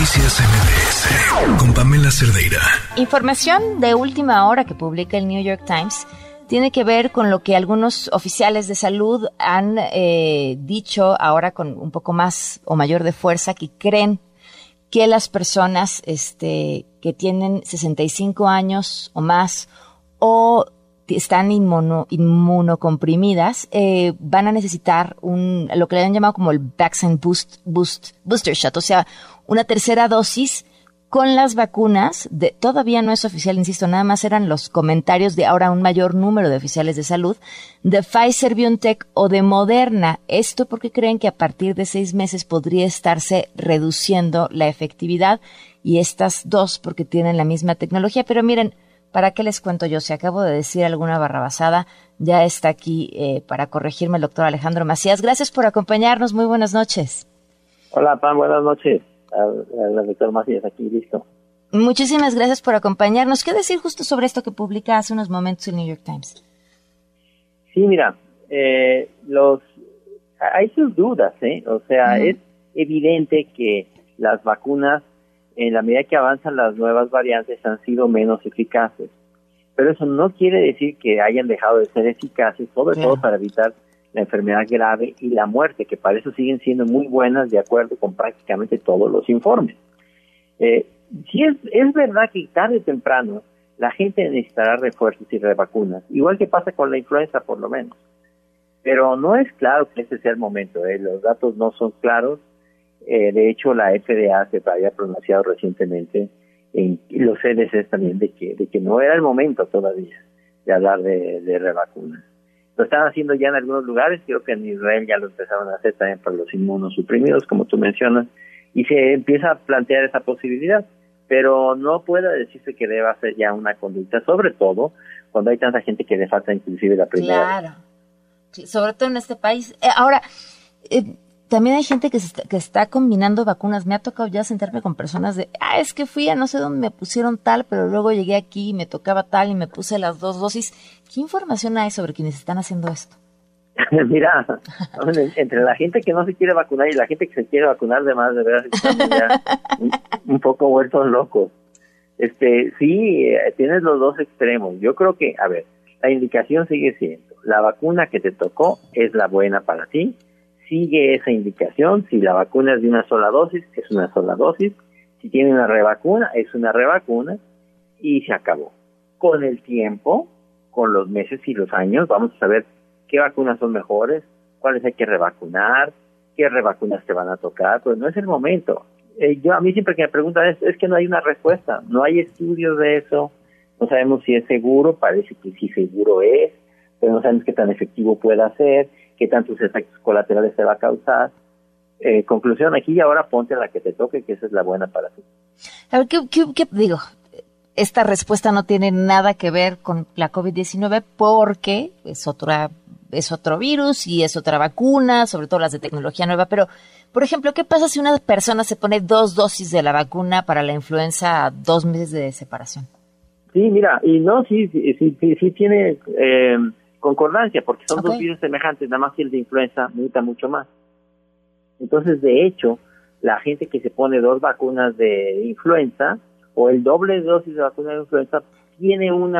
Noticias MBS con Pamela Cerdeira. Información de última hora que publica el New York Times tiene que ver con lo que algunos oficiales de salud han dicho ahora con un poco más o mayor de fuerza, que creen que las personas que tienen 65 años o más o están inmunocomprimidas van a necesitar lo que le han llamado como el vaccine booster shot, o sea, una tercera dosis con las vacunas. Todavía no es oficial, insisto, nada más eran los comentarios de ahora un mayor número de oficiales de salud, de Pfizer, BioNTech o de Moderna. Esto porque creen que a partir de 6 meses podría estarse reduciendo la efectividad, y estas dos porque tienen la misma tecnología. Pero miren, ¿para qué les cuento yo? Si acabo de decir alguna barrabasada, ya está aquí para corregirme el doctor Alejandro Macías. Gracias por acompañarnos. Muy buenas noches. Hola, Pam. Buenas noches. El doctor Macías aquí, listo. Muchísimas gracias por acompañarnos. ¿Qué decir justo sobre esto que publica hace unos momentos el New York Times? Sí, mira, hay sus dudas, O sea, es evidente que las vacunas, en la medida que avanzan las nuevas variantes, han sido menos eficaces. Pero eso no quiere decir que hayan dejado de ser eficaces, sobre todo para evitar la enfermedad grave y la muerte, que para eso siguen siendo muy buenas de acuerdo con prácticamente todos los informes. Sí es verdad que tarde o temprano la gente necesitará refuerzos y revacunas, igual que pasa con la influenza por lo menos. Pero no es claro que ese sea el momento, los datos no son claros. De hecho, la FDA se había pronunciado recientemente, y los CDC también, de que no era el momento todavía de hablar de revacunas. Lo están haciendo ya en algunos lugares, creo que en Israel ya lo empezaron a hacer también para los inmunosuprimidos, como tú mencionas, y se empieza a plantear esa posibilidad, pero no puede decirse que deba ser ya una conducta, sobre todo cuando hay tanta gente que le falta inclusive la primera. Claro, sí, sobre todo en este país. Ahora, también hay gente que está combinando vacunas. Me ha tocado ya sentarme con personas es que fui a no sé dónde, me pusieron tal, pero luego llegué aquí y me tocaba tal y me puse las 2 dosis. ¿Qué información hay sobre quienes están haciendo esto? Mira, entre la gente que no se quiere vacunar y la gente que se quiere vacunar, de verdad, estamos ya un poco vueltos locos. Sí, tienes los dos extremos. Yo creo que, la indicación sigue siendo, la vacuna que te tocó es la buena para ti. Sigue esa indicación. Si la vacuna es de una sola dosis, es una sola dosis. Si tiene una revacuna, es una revacuna, y se acabó. Con el tiempo, con los meses y los años, vamos a saber qué vacunas son mejores, cuáles hay que revacunar, qué revacunas te van a tocar, pues no es el momento. A mí siempre que me preguntan es que no hay una respuesta, no hay estudios de eso, no sabemos si es seguro, parece que sí seguro es, pero no sabemos qué tan efectivo pueda ser, qué tantos efectos colaterales te va a causar. Conclusión, aquí y ahora ponte la que te toque, que esa es la buena para ti. A ver, ¿qué digo? Esta respuesta no tiene nada que ver con la COVID-19 porque es otro virus y es otra vacuna, sobre todo las de tecnología nueva. Pero, por ejemplo, ¿qué pasa si una persona se pone 2 dosis de la vacuna para la influenza a 2 meses de separación? Sí, mira, y no, sí tiene concordancia, porque son 2 virus semejantes, nada más que el de influenza muta mucho más. Entonces, de hecho, la gente que se pone 2 vacunas de influenza o el doble de dosis de vacuna de influenza tiene un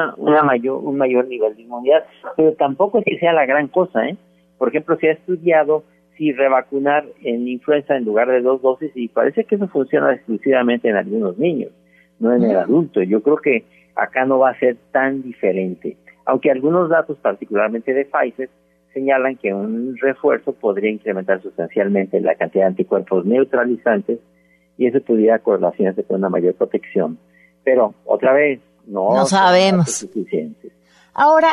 mayor nivel de inmunidad, pero tampoco es que sea la gran cosa, Por ejemplo, se ha estudiado si revacunar en influenza en lugar de 2 dosis, y parece que eso funciona exclusivamente en algunos niños, no en el adulto. Yo creo que acá no va a ser tan diferente, aunque algunos datos, particularmente de Pfizer, señalan que un refuerzo podría incrementar sustancialmente la cantidad de anticuerpos neutralizantes, y eso pudiera correlacionarse con una mayor protección. Pero, otra vez, no sabemos. Ahora,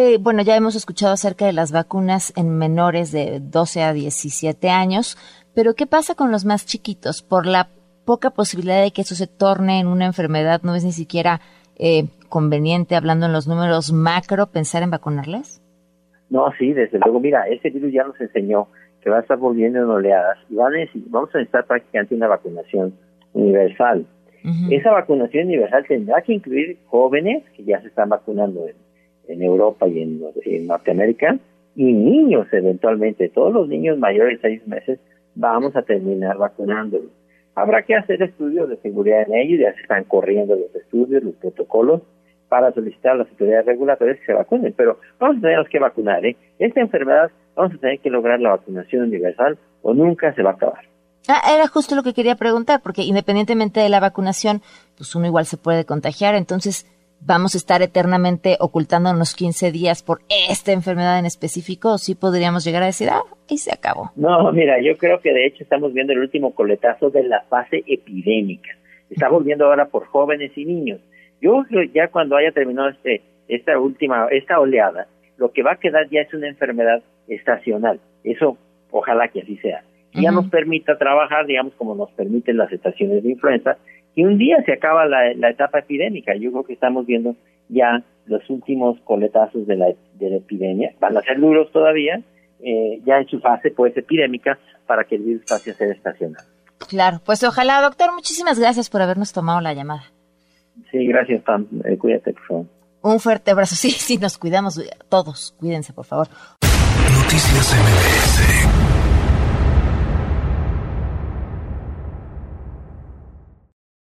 ya hemos escuchado acerca de las vacunas en menores de 12 a 17 años, pero ¿qué pasa con los más chiquitos? Por la poca posibilidad de que eso se torne en una enfermedad, ¿no es ni siquiera conveniente, hablando en los números macro, pensar en vacunarles? No, sí, desde luego. Mira, este virus ya nos enseñó que va a estar volviendo en oleadas y vamos a necesitar prácticamente una vacunación universal. Uh-huh. Esa vacunación universal tendrá que incluir jóvenes que ya se están vacunando en Europa y en Norteamérica, y niños eventualmente. Todos los niños mayores de 6 meses vamos a terminar vacunándolos. Habrá que hacer estudios de seguridad en ello, ya se están corriendo los estudios, los protocolos, para solicitar a las autoridades regulatorias que se vacunen, pero vamos a tener que vacunar, ¿eh? Esta enfermedad vamos a tener que lograr la vacunación universal o nunca se va a acabar. Era justo lo que quería preguntar, porque independientemente de la vacunación, pues uno igual se puede contagiar, entonces vamos a estar eternamente ocultándonos 15 días por esta enfermedad en específico, o sí podríamos llegar a decir, y se acabó. No, mira, yo creo que de hecho estamos viendo el último coletazo de la fase epidémica. Está volviendo ahora por jóvenes y niños. Yo creo ya cuando haya terminado esta oleada, lo que va a quedar ya es una enfermedad estacional. Eso, ojalá que así sea. Y ya nos permita trabajar, digamos, como nos permiten las estaciones de influenza, y un día se acaba la etapa epidémica. Yo creo que estamos viendo ya los últimos coletazos de la epidemia. Van a ser duros todavía, ya en su fase pues epidémica, para que el virus pase a ser estacional. Claro, pues ojalá, doctor, muchísimas gracias por habernos tomado la llamada. Sí, gracias, Pam. Cuídate, por favor. Un fuerte abrazo. Sí, nos cuidamos todos. Cuídense, por favor. Noticias MBS.